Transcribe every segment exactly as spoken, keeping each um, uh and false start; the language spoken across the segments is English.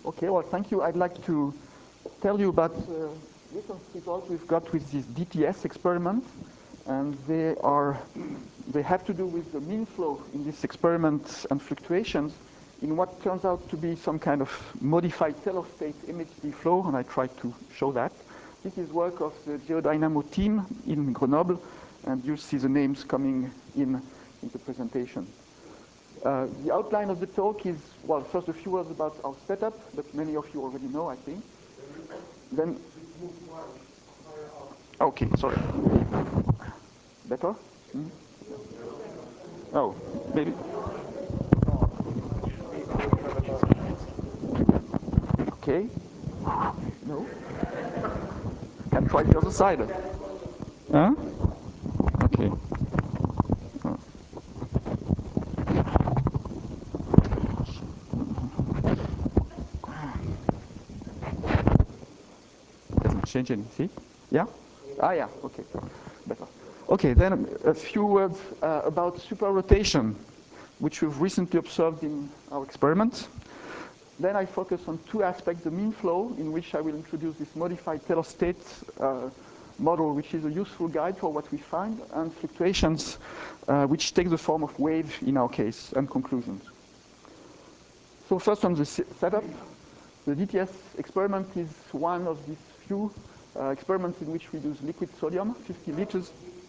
Okay, well, thank you. I'd like to tell you about uh, recent results we've got with this D T S experiment, and they are they have to do with the mean flow in this experiment and fluctuations in what turns out to be some kind of modified telostate image flow, and I tried to show that. This is work of the GeoDynamo team in Grenoble, and you see the names coming in in the presentation. Uh, the outline of the talk is, well, first a few words about our setup that many of you already know, I think. Then, okay, sorry. Better? Hmm? Oh, maybe. Okay. No. Can try the other side. Huh? Okay. Oh. Doesn't change anything. Yeah? Ah, yeah. Okay. Better. Okay. Then a few words uh, about superrotation, which we've recently observed in our experiments. Then I focus on two aspects: the mean flow, in which I will introduce this modified telostate uh, model, which is a useful guide for what we find, and fluctuations, uh, which take the form of wave in our case, and conclusions. So first on the setup, the D T S experiment is one of these few uh, experiments in which we use liquid sodium, fifty liters.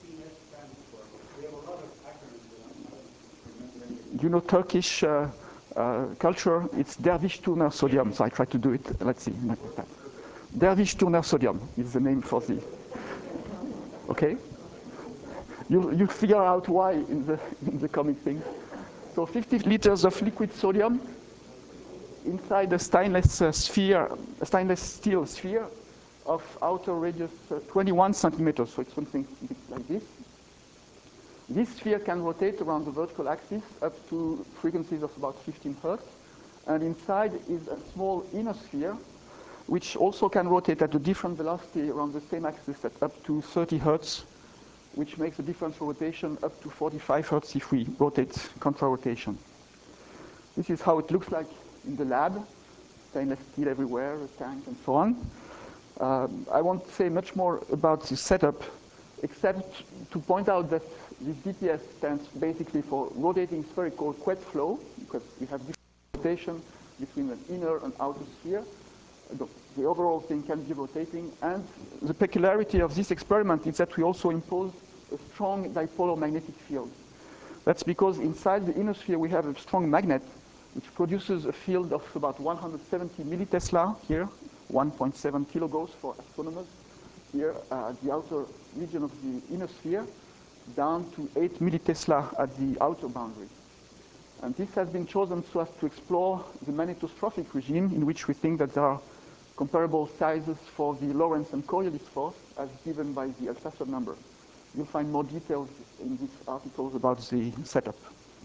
You know Turkish uh, uh, culture, it's Dervish Turner sodium, so I try to do it, let's see. Dervish Turner sodium is the name for the, okay? You'll, you'll figure out why in the, in the coming things. So fifty liters of liquid sodium inside a stainless uh, sphere, a stainless steel sphere of outer radius uh, twenty-one centimeters, so it's something like this. This sphere can rotate around the vertical axis up to frequencies of about fifteen hertz. And inside is a small inner sphere, which also can rotate at a different velocity around the same axis at up to thirty hertz, which makes a differential rotation up to forty-five hertz if we rotate contra-rotation. This is how it looks like in the lab. Stainless steel everywhere, a tank, and so on. Uh, I won't say much more about the setup, except to point out that this D T S stands basically for rotating spherical quet flow, because we have different rotation between an inner and outer sphere. The, the overall thing can be rotating, and the peculiarity of this experiment is that we also impose a strong dipolar magnetic field. That's because inside the inner sphere we have a strong magnet which produces a field of about one hundred seventy millitesla here, one point seven kilogauss for astronomers. Here, uh, the outer region of the inner sphere, down to eight millitesla at the outer boundary. And this has been chosen so as to explore the magnetostrophic regime, in which we think that there are comparable sizes for the Lorentz and Coriolis force as given by the Althusser number. You'll find more details in these articles about the setup.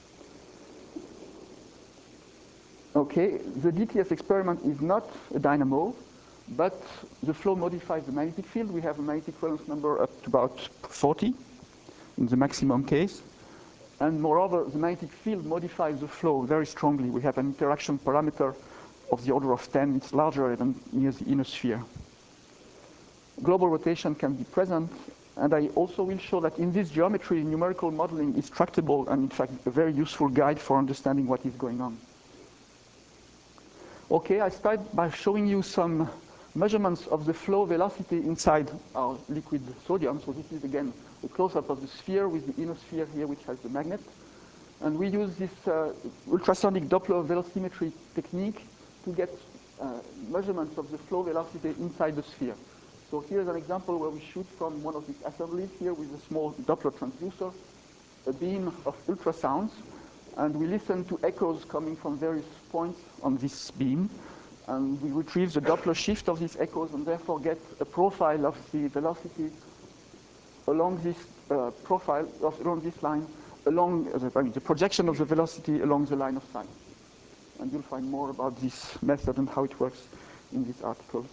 Okay, the D T S experiment is not a dynamo, but the flow modifies the magnetic field. We have a magnetic valence number up to about forty in the maximum case. And moreover, the magnetic field modifies the flow very strongly. We have an interaction parameter of the order of ten. It's larger than near the inner sphere. Global rotation can be present. And I also will show that in this geometry, numerical modeling is tractable and, in fact, a very useful guide for understanding what is going on. Okay, I start by showing you some measurements of the flow velocity inside our liquid sodium. So this is, again, a close-up of the sphere with the inner sphere here, which has the magnet. And we use this uh, ultrasonic Doppler velocimetry technique to get uh, measurements of the flow velocity inside the sphere. So here's an example where we shoot from one of these assemblies here with a small Doppler transducer, a beam of ultrasounds, and we listen to echoes coming from various points on this beam. And we retrieve the Doppler shift of these echoes and therefore get a profile of the velocity along this uh, profile, of, along this line, along uh, the, I mean, the projection of the velocity along the line of sight. And you'll find more about this method and how it works in this article.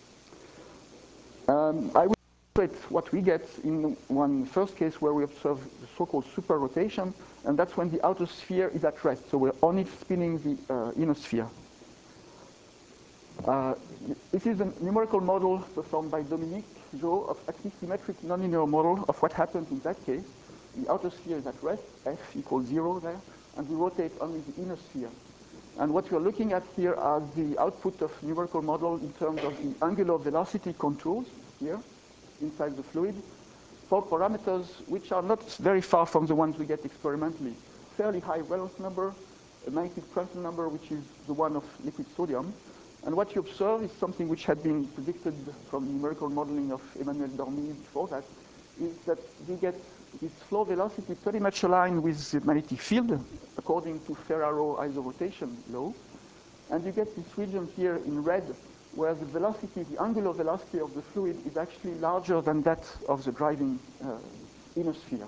Um, I will illustrate what we get in one first case where we observe the so-called super rotation, and that's when the outer sphere is at rest. So we're only spinning the uh, inner sphere. Uh, this is a numerical model performed by Dominique Jo of axisymmetric nonlinear model of what happens in that case. The outer sphere is at rest, F equals zero there, and we rotate only the inner sphere. And what we're looking at here are the output of numerical model in terms of the angular velocity contours here inside the fluid for parameters which are not very far from the ones we get experimentally. Fairly high Reynolds number, a magnetic Prandtl number, which is the one of liquid sodium. And what you observe is something which had been predicted from numerical modeling of Emmanuel Dormy before that, is that you get this flow velocity pretty much aligned with the magnetic field, according to Ferraro isorotation law. And you get this region here in red, where the velocity, the angular velocity of the fluid is actually larger than that of the driving uh, inner sphere.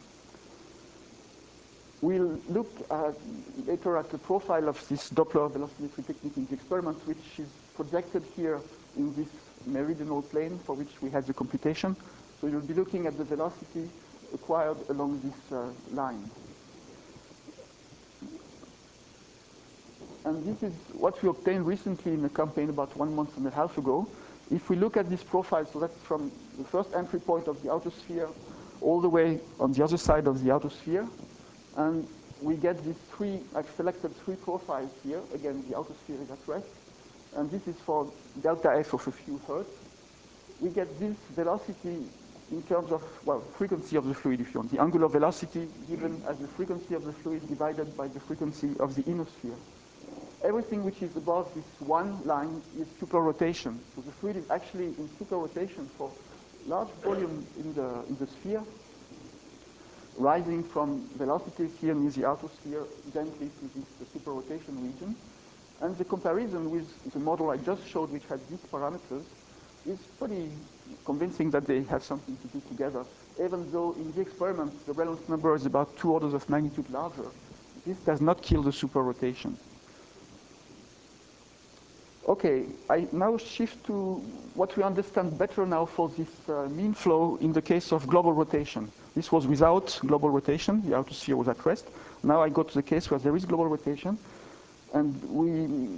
We'll look at, later at the profile of this Doppler velocimetry technique in the experiment, which is projected here in this meridional plane for which we had the computation. So you'll be looking at the velocity acquired along this uh, line. And this is what we obtained recently in a campaign about one month and a half ago. If we look at this profile, so that's from the first entry point of the outer sphere all the way on the other side of the outer sphere. And we get these three, I've selected three profiles here. Again, the outer sphere is at rest. And this is for delta F of a few hertz. We get this velocity in terms of, well, frequency of the fluid, if you want. The angular velocity given as the frequency of the fluid divided by the frequency of the inner sphere. Everything which is above this one line is superrotation. So the fluid is actually in superrotation for large volume in the, in the sphere, rising from velocities here near the outer sphere gently to this superrotation region. And the comparison with the model I just showed, which had these parameters, is pretty convincing that they have something to do together. Even though in the experiment, the Reynolds number is about two orders of magnitude larger, this does not kill the superrotation. Okay, I now shift to what we understand better now for this uh, mean flow in the case of global rotation. This was without global rotation, the outer sphere was at rest. Now I go to the case where there is global rotation, and we,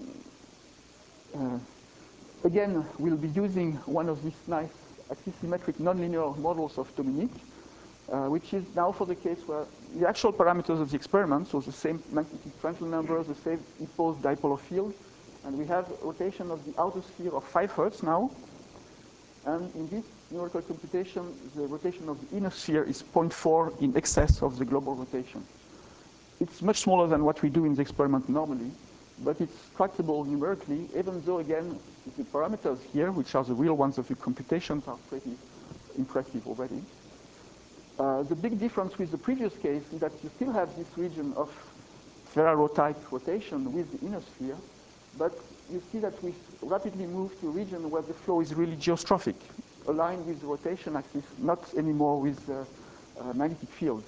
uh, again, we'll be using one of these nice axisymmetric nonlinear models of Dominique, uh, which is now for the case where the actual parameters of the experiment, so the same magnetic Prandtl numbers, the same imposed dipolar field, and we have rotation of the outer sphere of five hertz now. And in this numerical computation, the rotation of the inner sphere is zero point four in excess of the global rotation. It's much smaller than what we do in the experiment normally, but it's tractable numerically, even though, again, the parameters here, which are the real ones of the computations, are pretty impressive already. Uh, the big difference with the previous case is that you still have this region of Ferraro-type rotation with the inner sphere, but you see that we rapidly move to a region where the flow is really geostrophic, aligned with the rotation axis, not anymore with the uh, magnetic field.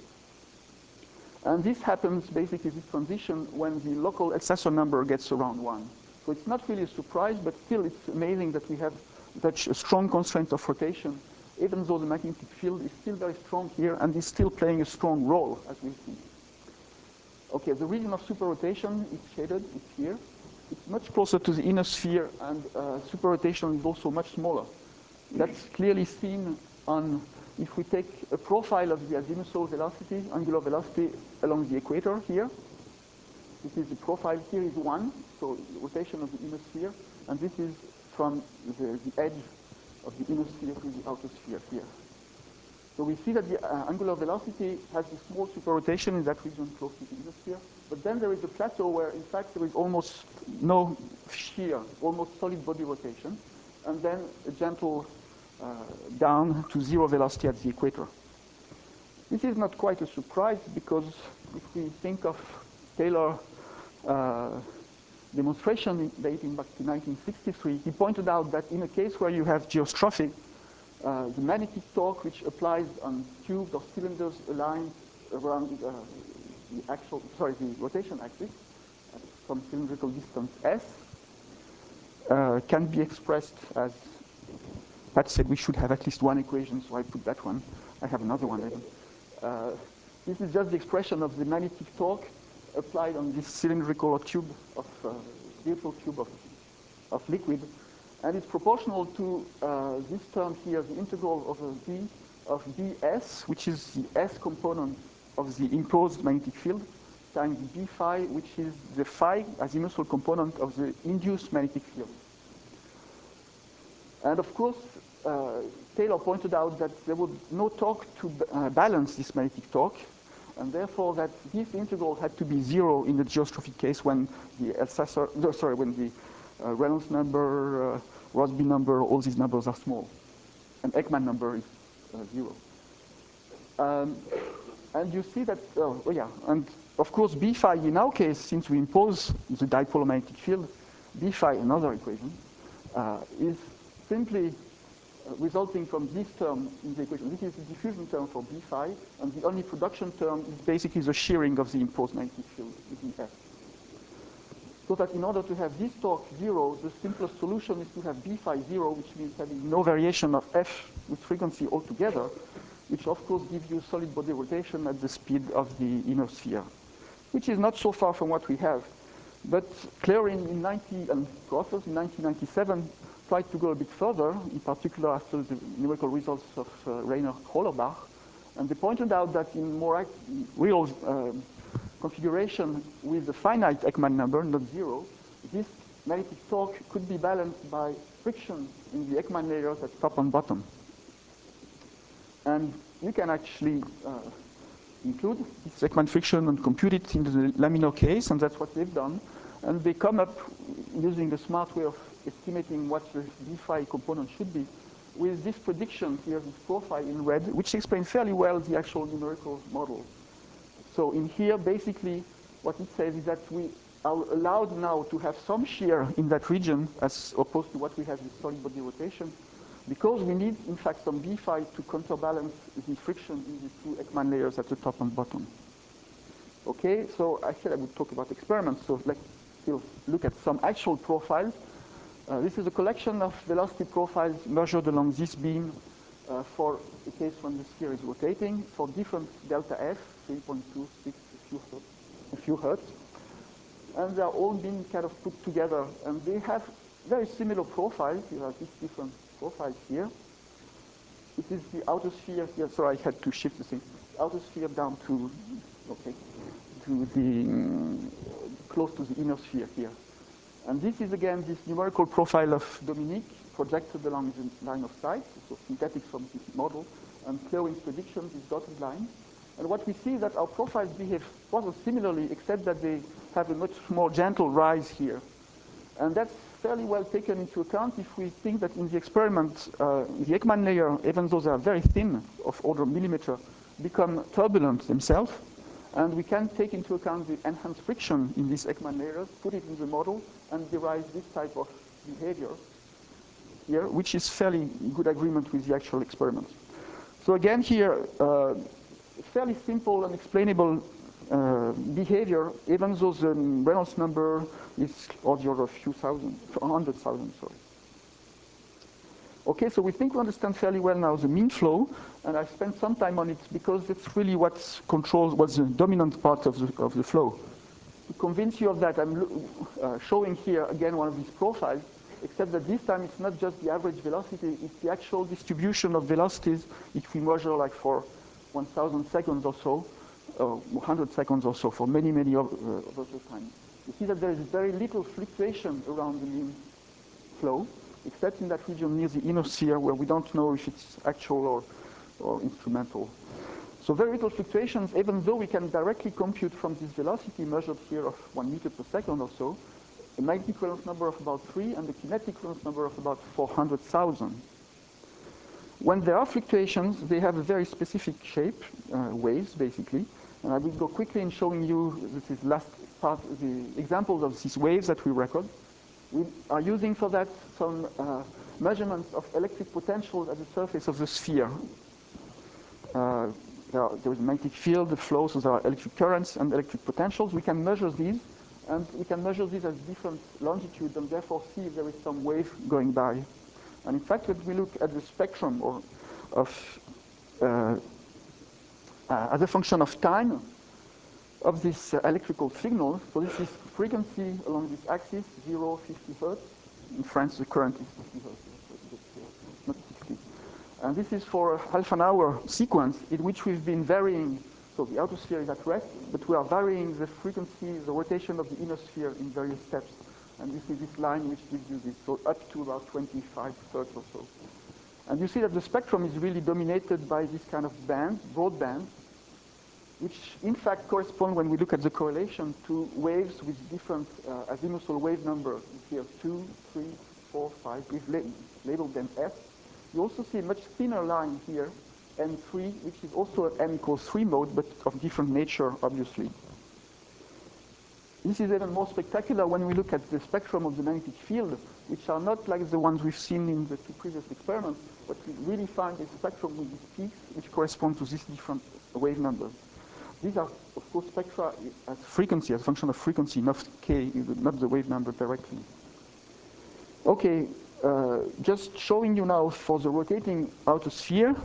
And this happens, basically, this transition, when the local Elsasser number gets around one. So it's not really a surprise, but still it's amazing that we have such a strong constraint of rotation, even though the magnetic field is still very strong here and is still playing a strong role, as we see. Okay, the region of superrotation is shaded, it's here. It's much closer to the inner sphere, and uh, superrotation is also much smaller. That's clearly seen on, if we take a profile of the azimuthal velocity, angular velocity along the equator here. This is the profile here is one, so the rotation of the inner sphere, and this is from the, the edge of the inner sphere to the outer sphere here. So we see that the uh, angular velocity has a small superrotation in that region close to the inner sphere, but then there is a plateau where, in fact, there is almost no shear, almost solid body rotation, and then a gentle uh, down to zero velocity at the equator. This is not quite a surprise, because if we think of Taylor's uh, demonstration dating back to nineteen sixty-three, he pointed out that in a case where you have geostrophic, Uh, the magnetic torque, which applies on tubes or cylinders aligned around uh, the actual, sorry, the rotation axis at some cylindrical distance s, uh, can be expressed as, Pat said we should have at least one equation, so I put that one. I have another one even. Uh, this is just the expression of the magnetic torque applied on this cylindrical or tube of, uh, virtual tube of of liquid, and it's proportional to uh, this term here, the integral over V of Bs, which is the S component of the imposed magnetic field, times B phi, which is the phi azimuthal component of the induced magnetic field. And of course, uh, Taylor pointed out that there was no torque to uh, balance this magnetic torque, and therefore that this integral had to be zero in the geostrophic case when the Alsacer, no, sorry, when the uh, Reynolds number, uh, Rossby number, all these numbers are small, and Ekman number is uh, zero. Um, and you see that, oh, oh yeah, and of course B phi in our case, since we impose the dipolar magnetic field, B phi, another equation, uh, is simply uh, resulting from this term in the equation. This is the diffusion term for B phi, and the only production term is basically the shearing of the imposed magnetic field with the F. So that in order to have this torque zero, the simplest solution is to have B phi zero, which means having no variation of F with frequency altogether, which of course gives you solid body rotation at the speed of the inner sphere, which is not so far from what we have. But Clarin in ninety and Grothers in nineteen ninety-seven tried to go a bit further, in particular after the numerical results of uh, Reiner-Hollerbach, and they pointed out that in more real um, configuration with a finite Ekman number, not zero, this magnetic torque could be balanced by friction in the Ekman layers at top and bottom. And you can actually uh, include this Ekman friction and compute it in the laminar case, and that's what they've done. And they come up using a smart way of estimating what the B phi component should be with this prediction here, this profile in red, which explains fairly well the actual numerical model. So in here, basically, what it says is that we are allowed now to have some shear in that region as opposed to what we have with solid body rotation, because we need, in fact, some B phi to counterbalance the friction in these two Ekman layers at the top and bottom. Okay, so I said I would talk about experiments, so let's still look at some actual profiles. Uh, this is a collection of velocity profiles measured along this beam uh, for the case when the sphere is rotating for different delta F, three point two six, a few, a few hertz. And they're all being kind of put together, and they have very similar profiles. You have these different profiles here. It is the outer sphere here. Sorry, I had to shift the thing. Outer sphere down to, okay, to the, um, close to the inner sphere here. And this is, again, this numerical profile of Dominique projected along the line of sight, so synthetic from this model, and Clarin's prediction, this dotted line. And what we see is that our profiles behave rather similarly, except that they have a much more gentle rise here. And that's fairly well taken into account if we think that in the experiment, uh, the Ekman layer, even though they are very thin, of order millimeter, become turbulent themselves. And we can take into account the enhanced friction in these Ekman layers, put it in the model, and derive this type of behavior here, which is fairly good agreement with the actual experiment. So again here, uh, fairly simple and explainable uh, behavior, even though the Reynolds number is of the order of a few thousand, a hundred thousand, sorry. Okay, so we think we understand fairly well now the mean flow, and I've spent some time on it because it's really what controls, what's the dominant part of the, of the flow. To convince you of that, I'm uh, showing here again one of these profiles, except that this time it's not just the average velocity, it's the actual distribution of velocities if we measure like for one thousand seconds or so, uh, one hundred seconds or so, for many, many of uh, those times. You see that there is very little fluctuation around the mean flow, except in that region near the inner sphere where we don't know if it's actual or, or instrumental. So very little fluctuations, even though we can directly compute from this velocity measured here of one meter per second or so, a magnetic Reynolds number of about three and a kinetic Reynolds number of about four hundred thousand. When there are fluctuations, they have a very specific shape, uh, waves basically, and I will go quickly in showing you, this is last part, the examples of these waves that we record. We are using for that some uh, measurements of electric potentials at the surface of the sphere. Uh, there, are, there is a magnetic field, the flow, so there are electric currents and electric potentials. We can measure these, and we can measure these at different longitudes and therefore see if there is some wave going by. And in fact, when we look at the spectrum or of, uh, uh, as a function of time, of this uh, electrical signal, so this is frequency along this axis, zero, fifty hertz, In France, the current is fifty hertz, not sixty. And this is for a half an hour sequence in which we've been varying, so the outer sphere is at rest, but we are varying the frequency, the rotation of the inner sphere in various steps. And you see this line which gives you this, so up to about twenty-five hertz or so. And you see that the spectrum is really dominated by this kind of band, broad band, which in fact correspond, when we look at the correlation, to waves with different uh, azimuthal wave numbers. Here, two, three, four, five. We've la labeled them S. You also see a much thinner line here, N three, which is also an N equals three mode, but of different nature, obviously. This is even more spectacular when we look at the spectrum of the magnetic field, which are not like the ones we've seen in the two previous experiments, but we really find a spectrum with these peaks which correspond to these different wave numbers. These are, of course, spectra as frequency, as a function of frequency, not k, not the wave number directly. Okay, uh, just showing you now for the rotating outer sphere,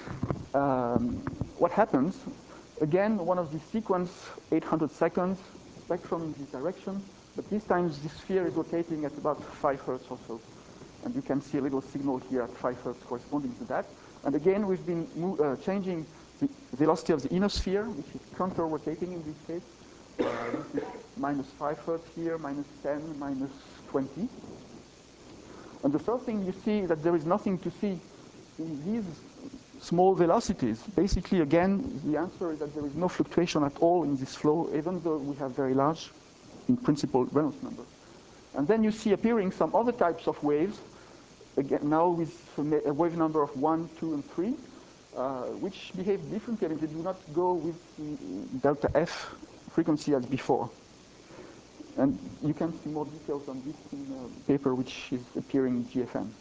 um, what happens. Again, one of these sequence, eight hundred seconds, spectrum in this direction, but this time the sphere is rotating at about five hertz or so. And you can see a little signal here at five hertz corresponding to that. And again, we've been uh, changing the velocity of the inner sphere, which is counter-rotating in this case. Uh, this is minus five hertz here, minus ten, minus twenty. And the first thing you see is that there is nothing to see in these small velocities. Basically, again, the answer is that there is no fluctuation at all in this flow, even though we have very large, in principle, Reynolds numbers. And then you see appearing some other types of waves, again, now with a wave number of one, two, and three, uh, which behave differently. I mean, they do not go with the delta F frequency as before. And you can see more details on this in a paper which is appearing in G F M.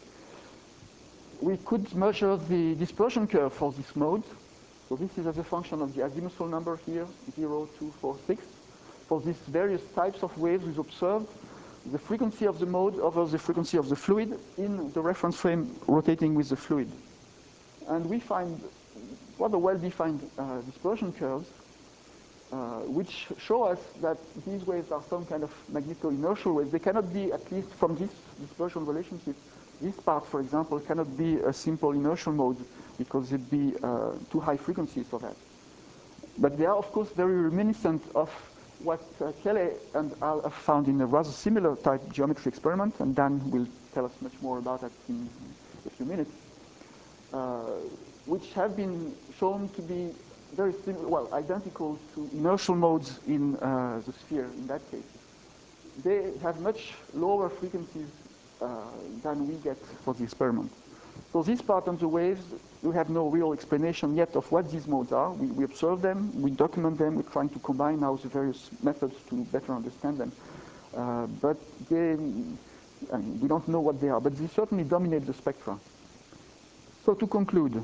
We could measure the dispersion curve for this mode. So this is as a function of the azimuthal number here, zero, two, four, six. For these various types of waves, we've observed the frequency of the mode over the frequency of the fluid in the reference frame rotating with the fluid. And we find rather well-defined uh, dispersion curves, uh, which show us that these waves are some kind of magneto-inertial waves. They cannot be, at least from this dispersion relationship, this part, for example, cannot be a simple inertial mode because it'd be uh, too high frequencies for that. But they are, of course, very reminiscent of what uh, Kelly and Al have found in a rather similar type geometry experiment, and Dan will tell us much more about that in a few minutes, uh, which have been shown to be very similar, well, identical to inertial modes in uh, the sphere in that case. They have much lower frequencies uh, than we get for the experiment. So this part on the waves, we have no real explanation yet of what these modes are. We, we observe them, we document them, we're trying to combine now the various methods to better understand them. Uh, but they, I mean, we don't know what they are, but they certainly dominate the spectra. So to conclude,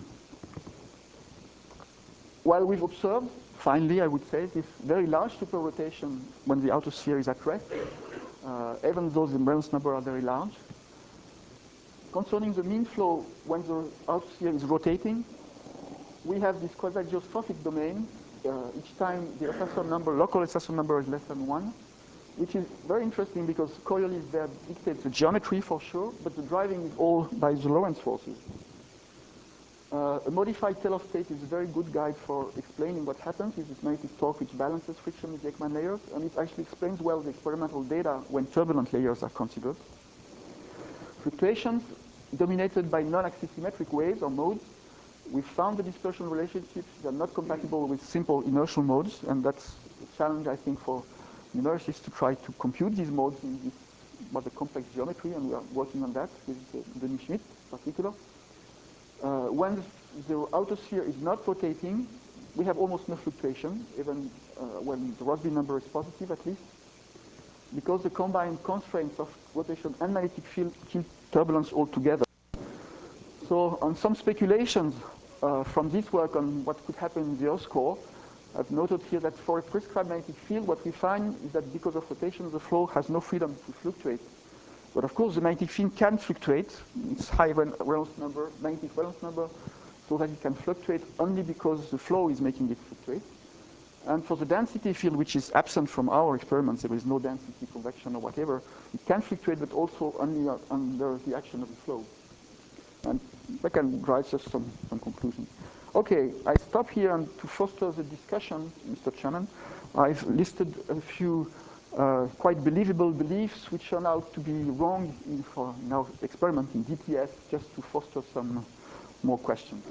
while we've observed, finally I would say, this very large superrotation when the outer sphere is at rest, uh, even though the Reynolds number are very large, concerning the mean flow when the outer sphere is rotating, we have this quasi-geostrophic domain. Uh, each time the S S R number, local S S R number is less than one, which is very interesting because Coriolis there dictates the geometry for sure, but the driving is all by the Lorentz forces. Uh, a modified Taylor state is a very good guide for explaining what happens with this magnetic torque which balances friction with the Ekman layers, and it actually explains well the experimental data when turbulent layers are considered. Fluctuations dominated by non-axisymmetric waves or modes. We found the dispersion relationships that are not compatible with simple inertial modes, and that's a challenge, I think, for numericists to try to compute these modes in this rather complex geometry, and we are working on that with uh, Denis Schmidt in particular. Uh, when the outer sphere is not rotating, we have almost no fluctuation, even uh, when the Rossby number is positive at least, because the combined constraints of rotation and magnetic field kill turbulence altogether. So on some speculations uh, from this work on what could happen in the Earth's core, I've noted here that for a prescribed magnetic field, what we find is that because of rotation, the flow has no freedom to fluctuate. But of course, the magnetic field can fluctuate. It's high Reynolds number, magnetic Reynolds number, so that it can fluctuate only because the flow is making it fluctuate. And for the density field, which is absent from our experiments, there is no density convection or whatever, it can fluctuate, but also only uh, under the action of the flow. And that can drive us some, some conclusions. Okay, I stop here, and to foster the discussion, Mister Chairman, I've listed a few uh, quite believable beliefs which turn out to be wrong in, for in our experiment in D T S, just to foster some more questions.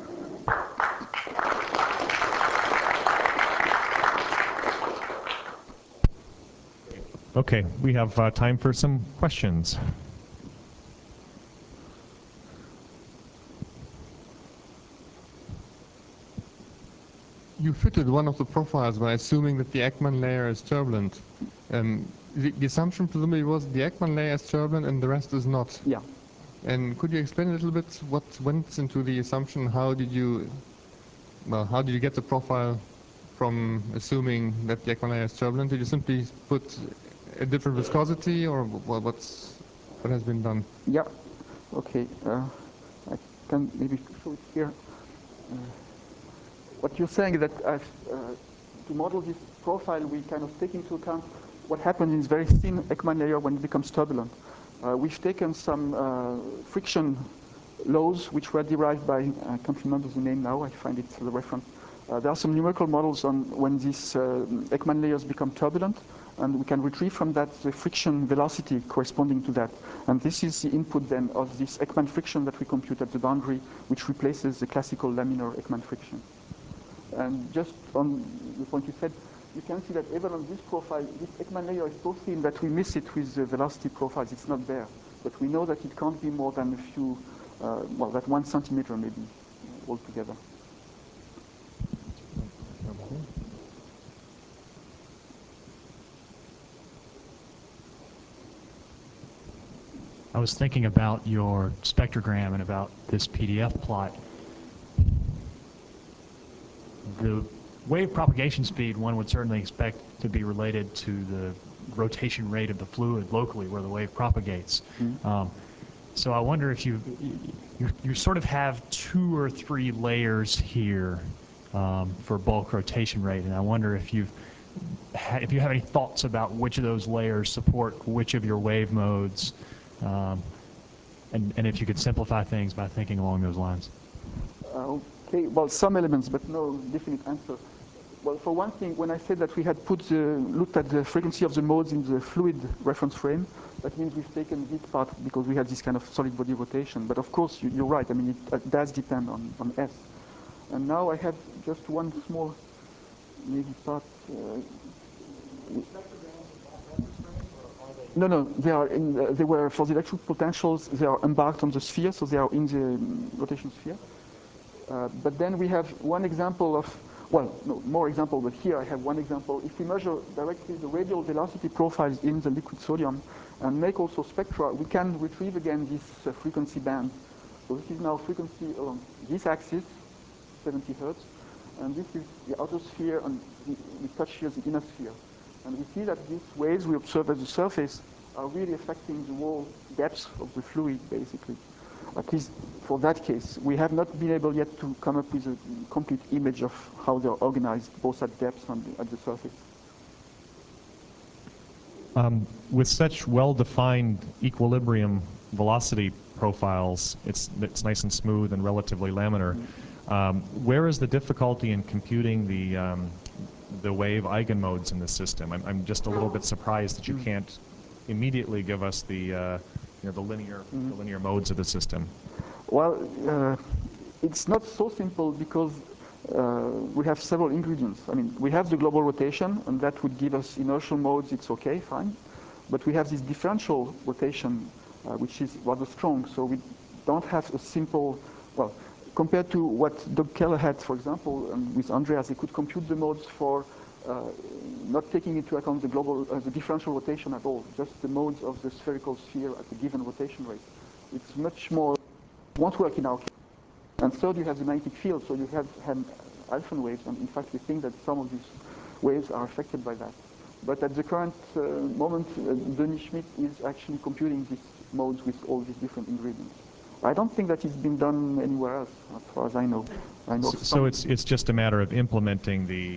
Okay, we have uh, time for some questions. You fitted one of the profiles by assuming that the Ekman layer is turbulent. Um, the, the assumption presumably was the Ekman layer is turbulent and the rest is not. Yeah. And could you explain a little bit what went into the assumption? How did you, well, how did you get the profile from assuming that the Ekman layer is turbulent? Did you simply put a different viscosity, or what's what has been done? Yeah. Okay. Uh, I can maybe show it here. Uh, what you're saying is that uh, to model this profile, we kind of take into account what happens in this very thin Ekman layer when it becomes turbulent. Uh, we've taken some uh, friction laws which were derived by, I can't remember the name now, I find it the reference. Uh, there are some numerical models on when these uh, Ekman layers become turbulent, and we can retrieve from that the friction velocity corresponding to that. And this is the input then of this Ekman friction that we compute at the boundary, which replaces the classical laminar Ekman friction. And just on the point you said, you can see that even on this profile, this Ekman layer is so thin that we miss it with the velocity profiles. It's not there. But we know that it can't be more than a few, uh, well, that one centimeter maybe uh, altogether. I was thinking about your spectrogram and about this P D F plot. The wave propagation speed, one would certainly expect to be related to the rotation rate of the fluid locally where the wave propagates. Mm-hmm. um, so I wonder if you, you you sort of have two or three layers here um, for bulk rotation rate, and I wonder if you've ha if you have any thoughts about which of those layers support which of your wave modes, um, and and if you could simplify things by thinking along those lines. Uh, okay, well, some elements, but no definite answer. Well, for one thing, when I said that we had put the, looked at the frequency of the modes in the fluid reference frame, that means we've taken this part because we had this kind of solid body rotation. But of course, you, you're right. I mean, it uh, does depend on, on S. And now I have just one small, maybe part. Uh, no, no, they are in. Uh, they were for the electric potentials. They are embarked on the sphere, so they are in the um, rotation sphere. Uh, but then we have one example of. Well, no, more example, but here I have one example. If we measure directly the radial velocity profiles in the liquid sodium and make also spectra, we can retrieve again this uh, frequency band. So this is now frequency along this axis, seventy hertz, and this is the outer sphere, and the, we touch here the inner sphere. And we see that these waves we observe at the surface are really affecting the whole depth of the fluid, basically. At least for that case, we have not been able yet to come up with a complete image of how they're organized, both at depth and at the surface. Um, with such well-defined equilibrium velocity profiles, it's, it's nice and smooth and relatively laminar. Mm-hmm. um, where is the difficulty in computing the, um, the wave eigenmodes in the system? I'm, I'm just a little bit surprised that you mm-hmm. can't immediately give us the uh, you know, the linear, mm-hmm. the linear modes of the system. Well, uh, it's not so simple because uh, we have several ingredients. I mean, we have the global rotation, and that would give us inertial modes. It's okay, fine. But we have this differential rotation, uh, which is rather strong. So we don't have a simple, well, compared to what Doug Keller had, for example, um, with Andreas, he could compute the modes for Uh, not taking into account the global, uh, the differential rotation at all, just the modes of the spherical sphere at a given rotation rate. It's much more, it won't work in our case. And third, you have the magnetic field, so you have had Alfvén waves, and in fact, we think that some of these waves are affected by that. But at the current uh, moment, uh, Denis Schmidt is actually computing these modes with all these different ingredients. I don't think that it's been done anywhere else, as far as I know. I know so so it's, it's just a matter of implementing the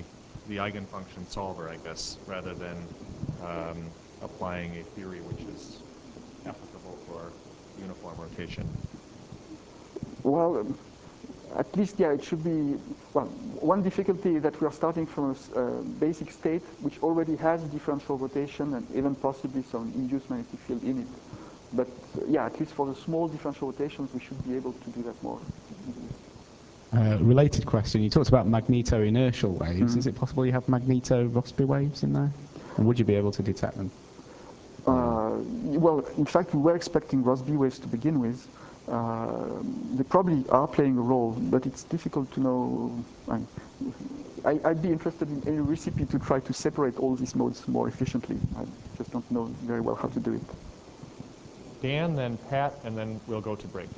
the eigenfunction solver, I guess, rather than um, applying a theory which is applicable for uniform rotation? Well, um, at least, yeah, it should be, well, one difficulty is that we are starting from a s- uh, basic state which already has differential rotation and even possibly some induced magnetic field in it. But uh, yeah, at least for the small differential rotations, we should be able to do that more easily. Uh, related question, you talked about magneto-inertial waves. Mhm. Is it possible you have magneto-Rossby waves in there? And would you be able to detect them? Uh, well, in fact, we were expecting Rossby waves to begin with. Uh, they probably are playing a role, but it's difficult to know. I, I, I'd be interested in any recipe to try to separate all these modes more efficiently. I just don't know very well how to do it. Dan, then Pat, and then we'll go to break.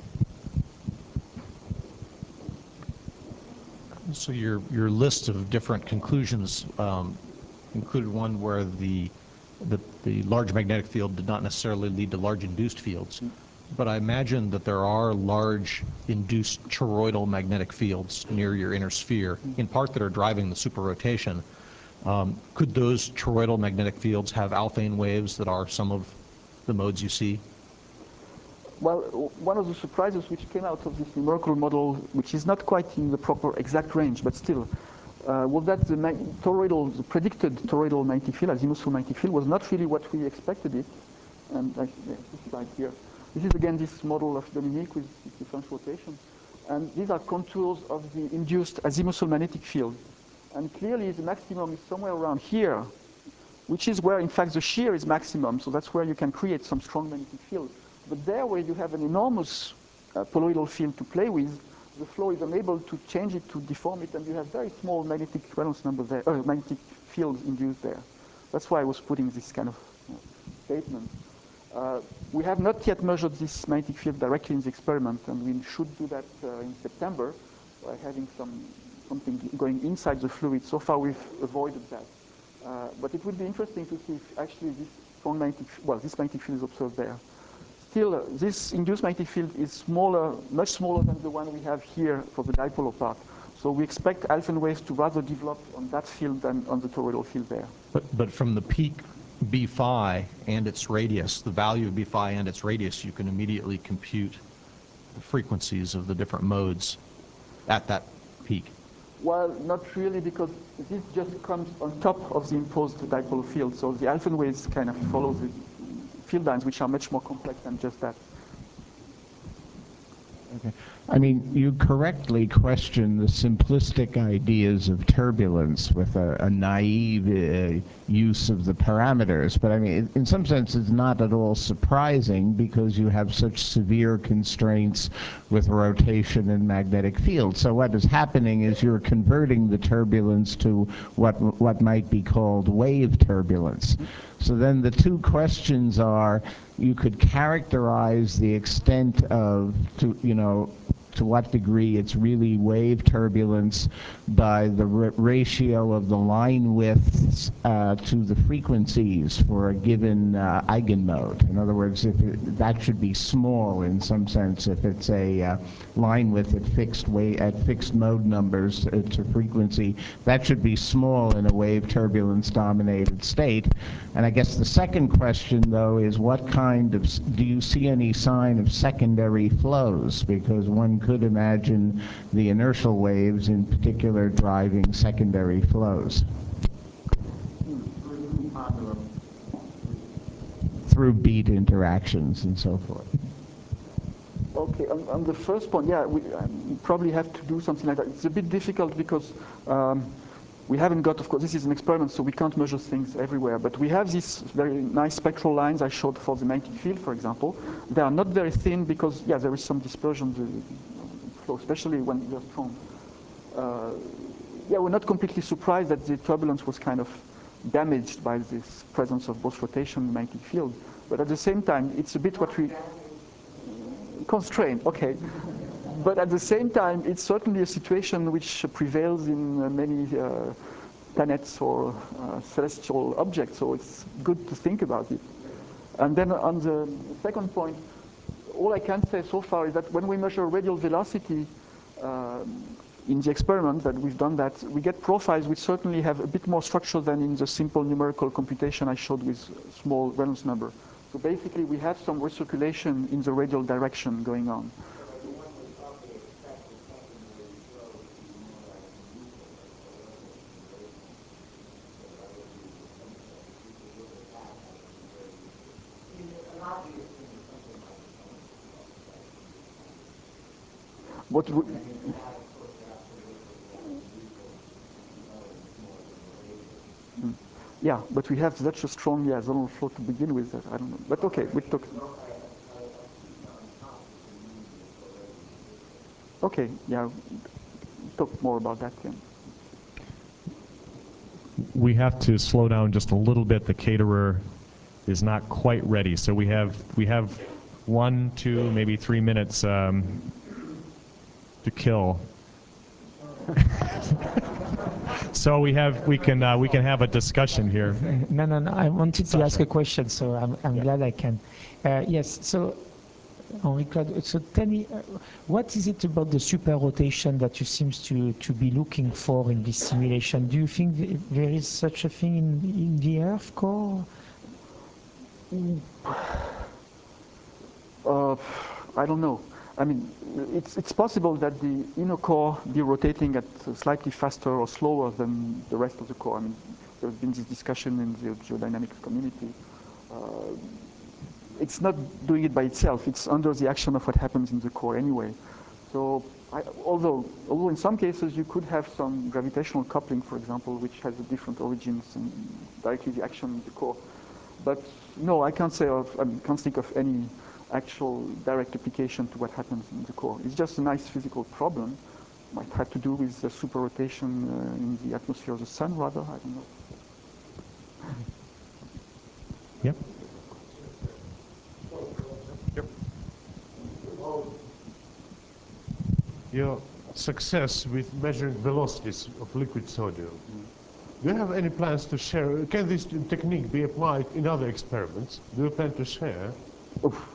So your your list of different conclusions um, included one where the, the the large magnetic field did not necessarily lead to large induced fields, but I imagine that there are large induced toroidal magnetic fields near your inner sphere, in part that are driving the superrotation. Um, could those toroidal magnetic fields have Alfvén waves that are some of the modes you see? Well, one of the surprises which came out of this numerical model, which is not quite in the proper exact range, but still, uh, was that the toroidal, the predicted toroidal magnetic field, azimuthal magnetic field, was not really what we expected it. And I, yeah, this slide here. This is again this model of Dominique with differential rotation. And these are contours of the induced azimuthal magnetic field. And clearly the maximum is somewhere around here, which is where in fact the shear is maximum. So that's where you can create some strong magnetic field. But there where you have an enormous uh, poloidal field to play with, the flow is unable to change it, to deform it, and you have very small magnetic Reynolds number there, uh, magnetic fields induced there. That's why I was putting this kind of uh, statement. Uh, we have not yet measured this magnetic field directly in the experiment, and we should do that uh, in September by having some something going inside the fluid. So far we've avoided that. Uh, but it would be interesting to see if actually this strong magnetic, well, this magnetic field is observed there. Still, uh, this induced magnetic field is smaller, much smaller than the one we have here for the dipolar part. So we expect Alfvén waves to rather develop on that field than on the toroidal field there. But, but from the peak B phi and its radius, the value of B phi and its radius, you can immediately compute the frequencies of the different modes at that peak. Well, not really, because this just comes on top of the imposed dipole field. So the Alfvén waves kind of follow the field lines, which are much more complex than just that. Okay. I mean, you correctly question the simplistic ideas of turbulence with a, a naive uh, use of the parameters, but I mean, in some sense, it's not at all surprising because you have such severe constraints with rotation and magnetic fields. So what is happening is you're converting the turbulence to what what might be called wave turbulence. So then the two questions are, you could characterize the extent of, to, you know, to what degree it's really wave turbulence by the r ratio of the line widths uh, to the frequencies for a given uh, eigenmode. In other words, if it, that should be small in some sense if it's a uh, line width at fixed way at fixed mode numbers uh, to frequency, that should be small in a wave turbulence dominated state. And I guess the second question though is, what kind of, do you see any sign of secondary flows? Because one could imagine the inertial waves in particular driving secondary flows through beat interactions and so forth. Okay, on, on the first point, yeah, we um, probably have to do something like that. It's a bit difficult because um, we haven't got, of course, this is an experiment, so we can't measure things everywhere. But we have these very nice spectral lines I showed for the magnetic field, for example. They are not very thin because, yeah, there is some dispersion the flow, especially when they're strong. Uh, yeah, we're not completely surprised that the turbulence was kind of damaged by this presence of both rotation and magnetic field. But at the same time, it's a bit what we constrained, okay. But at the same time, it's certainly a situation which prevails in uh, many uh, planets or uh, celestial objects, so it's good to think about it. And then on the second point, all I can say so far is that when we measure radial velocity, uh, in the experiment that we've done that, we get profiles which certainly have a bit more structure than in the simple numerical computation I showed with small Reynolds number. So basically we have some recirculation in the radial direction going on. What we, yeah, but we have such a strong yeah, zonal flow to begin with that I don't know. But okay, we talk. Okay, yeah, talk more about that then. We have to slow down just a little bit. The caterer is not quite ready, so we have we have one, two, maybe three minutes um, to kill. So we have we can uh, we can have a discussion here. No, no, no. I wanted to ask a question, so I'm I'm yeah. glad I can. Uh, yes. So, Henri Claude, so tell me, uh, what is it about the super rotation that you seems to to be looking for in this simulation? Do you think there is such a thing in in the Earth core? Uh, I don't know. I mean, it's, it's possible that the inner core be rotating at slightly faster or slower than the rest of the core. I mean, there's been this discussion in the geodynamics community. Uh, it's not doing it by itself. It's under the action of what happens in the core anyway. So, I, although, although in some cases you could have some gravitational coupling, for example, which has a different origins and directly the action in the core. But no, I can't say of, I can't think of any actual direct application to what happens in the core. It's just a nice physical problem. Might have to do with the super rotation uh, in the atmosphere of the sun, rather. I don't know. Yep. Yep. Your success with measuring velocities of liquid sodium. Do you have any plans to share? Can this technique be applied in other experiments? Do you plan to share? Oof.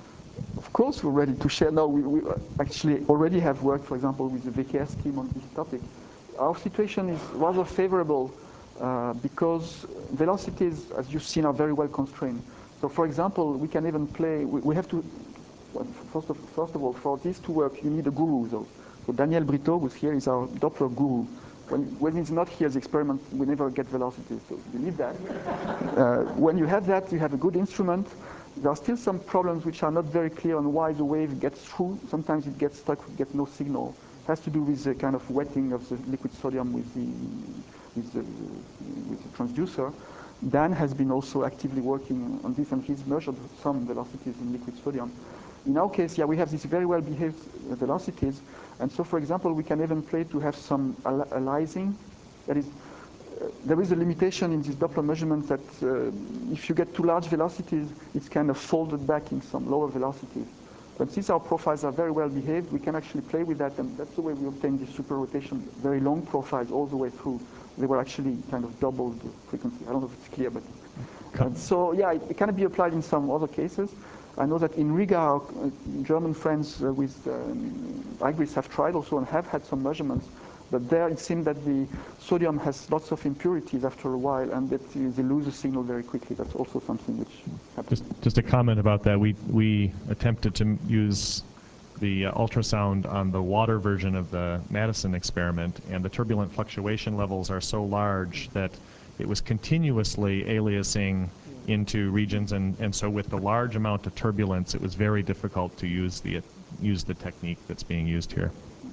Of course, we're ready to share. No, we, we actually already have worked, for example, with the V K S team on this topic. Our situation is rather favorable uh, because velocities, as you've seen, are very well constrained. So, for example, we can even play. We, we have to. Well, first of first of all, for this to work, you need a guru, though. So Daniel Brito, who's here, is our Doppler guru. When, when he's not here, the experiment, we never get velocities, so you need that. uh, when you have that, you have a good instrument. There are still some problems which are not very clear on why the wave gets through. Sometimes it gets stuck, we get no signal. It has to do with the kind of wetting of the liquid sodium with the, with the, with the transducer. Dan has been also actively working on this, and he's measured some velocities in liquid sodium. In our case, yeah, we have these very well behaved velocities, and so, for example, we can even play to have some al aliasing. That is, uh, there is a limitation in this Doppler measurement that uh, if you get too large velocities, it's kind of folded back in some lower velocities. But since our profiles are very well behaved, we can actually play with that, and that's the way we obtain this super rotation, very long profiles all the way through. They were actually kind of double the frequency. I don't know if it's clear, but uh, so yeah, it, it can be applied in some other cases. I know that in Riga, our uh, German friends uh, with um, I GRIS have tried also and have had some measurements, but there it seemed that the sodium has lots of impurities after a while, and that uh, they lose the signal very quickly. That's also something which happens. Just, just a comment about that. We we attempted to use the uh, ultrasound on the water version of the Madison experiment, and the turbulent fluctuation levels are so large that it was continuously aliasing into regions, and, and so with the large amount of turbulence, it was very difficult to use the use the technique that's being used here.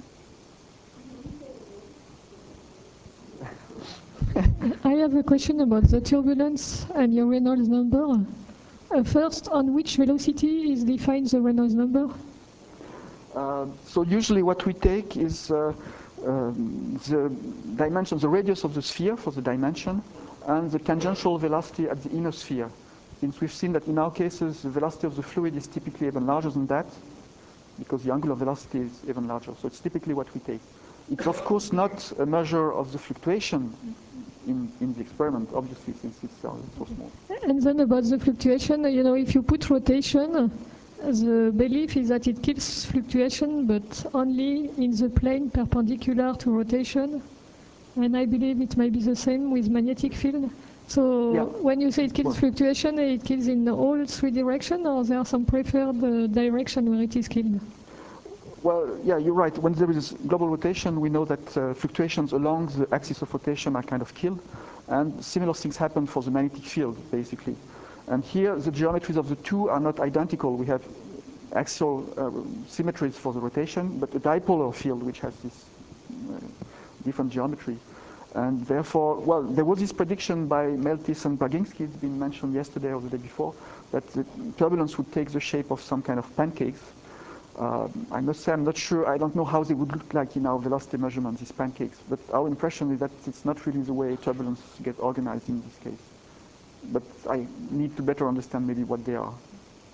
I have a question about the turbulence and your Reynolds number. Uh, first, on which velocity is defined the Reynolds number? Uh, so usually what we take is uh, um, the dimension, the radius of the sphere for the dimension, and the tangential velocity at the inner sphere. Since we've seen that in our cases, the velocity of the fluid is typically even larger than that, because the angular velocity is even larger. So it's typically what we take. It's of course not a measure of the fluctuation in, in the experiment, obviously, since it's uh, so small. And then about the fluctuation, you know, if you put rotation, the belief is that it kills fluctuation, but only in the plane perpendicular to rotation. And I believe it might be the same with magnetic field. So Yeah. when you say it kills Well, fluctuation, it kills in all three directions, or there are some preferred uh, direction where it is killed? Well, yeah, you're right. When there is global rotation, we know that uh, fluctuations along the axis of rotation are kind of killed. And similar things happen for the magnetic field, basically. And here, the geometries of the two are not identical. We have axial uh, symmetries for the rotation, but a dipolar field which has this uh, different geometry. And therefore, well, there was this prediction by Meltis and Baginski, it's been mentioned yesterday or the day before, that the turbulence would take the shape of some kind of pancakes. Uh, I must say I'm not sure, I don't know how they would look like in our velocity measurements, these pancakes, but our impression is that it's not really the way turbulence get organized in this case. But I need to better understand maybe what they are.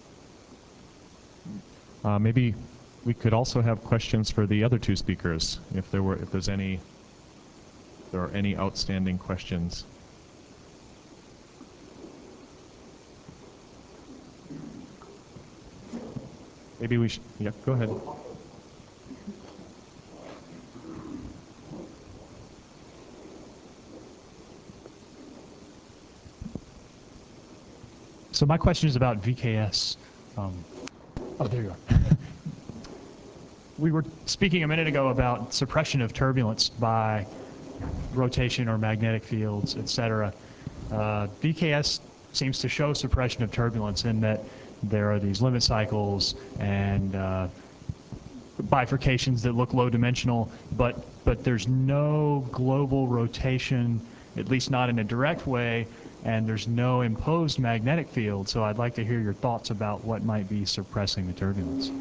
Uh, maybe we could also have questions for the other two speakers, if there were, if there's any, if there are any outstanding questions. Maybe we should, yeah, go ahead. So my question is about V K S. Um, oh, there you are. We were speaking a minute ago about suppression of turbulence by rotation or magnetic fields, et cetera. Uh, V K S seems to show suppression of turbulence in that there are these limit cycles and uh, bifurcations that look low dimensional, but, but there's no global rotation, at least not in a direct way, and there's no imposed magnetic field. So I'd like to hear your thoughts about what might be suppressing the turbulence.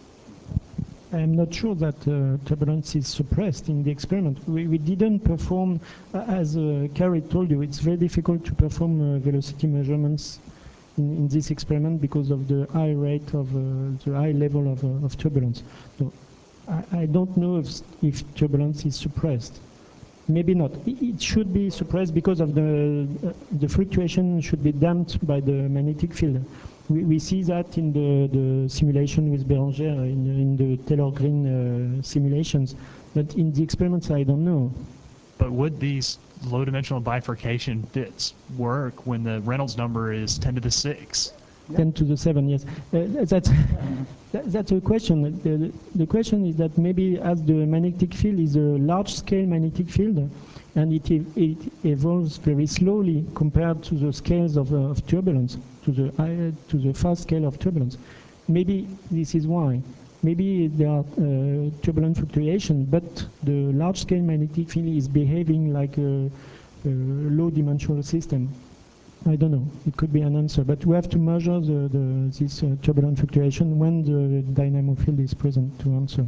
I'm not sure that uh, turbulence is suppressed in the experiment. We, we didn't perform, uh, as uh, Carrie told you, it's very difficult to perform uh, velocity measurements in, in this experiment because of the high rate of uh, the high level of, uh, of turbulence. So I, I don't know if, if turbulence is suppressed. Maybe not. It should be suppressed because of the uh, the fluctuation should be damped by the magnetic field. We, we see that in the, the simulation with Béranger, in, in the Taylor-Green uh, simulations, but in the experiments I don't know. But would these low-dimensional bifurcation fits work when the Reynolds number is ten to the six? ten to the seven, yes. Uh, that's, that, that's a question. The, the question is that maybe as the magnetic field is a large-scale magnetic field, and it, it evolves very slowly compared to the scales of, uh, of turbulence, to the, uh, to the fast scale of turbulence. Maybe this is why. Maybe there are uh, turbulent fluctuation, but the large-scale magnetic field is behaving like a, a low-dimensional system. I don't know. It could be an answer, but we have to measure the, the, this uh, turbulent fluctuation when the dynamo field is present to answer.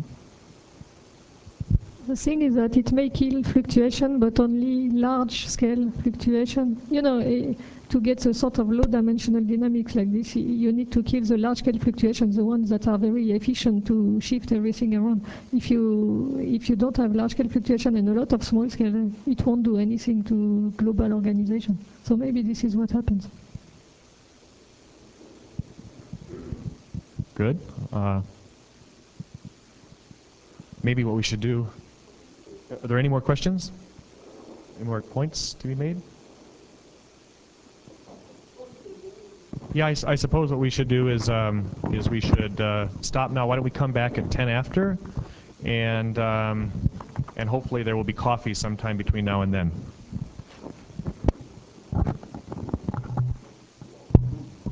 The thing is that it may kill fluctuation, but only large-scale fluctuation. You know, eh, to get a sort of low-dimensional dynamics like this, you need to kill the large-scale fluctuations, the ones that are very efficient to shift everything around. If you if you don't have large-scale fluctuation and a lot of small-scale, it won't do anything to global organization. So maybe this is what happens. Good. Uh, maybe what we should do. Are there any more questions? Any more points to be made? Yeah, I, I suppose what we should do is um, is we should uh, stop now. Why don't we come back at ten after, and um, and hopefully there will be coffee sometime between now and then.